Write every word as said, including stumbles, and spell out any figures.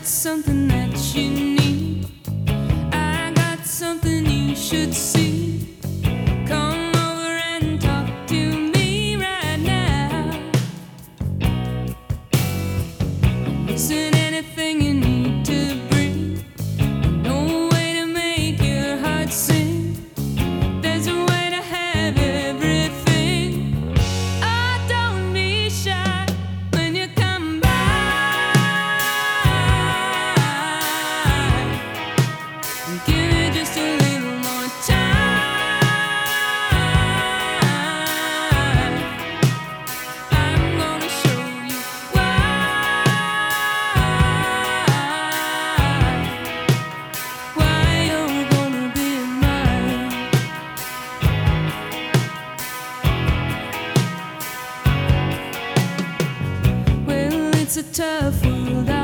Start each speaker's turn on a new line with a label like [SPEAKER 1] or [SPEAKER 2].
[SPEAKER 1] something that you need. I got something you should see. Come over and talk to me right now. Isn't anything you need to breathe? No way to make your heart sing. There's a way to have everything. Oh, don't be shy when you come by. Give it just a little more time. I'm gonna show you why. Why you're gonna be mine. Well, it's a tough world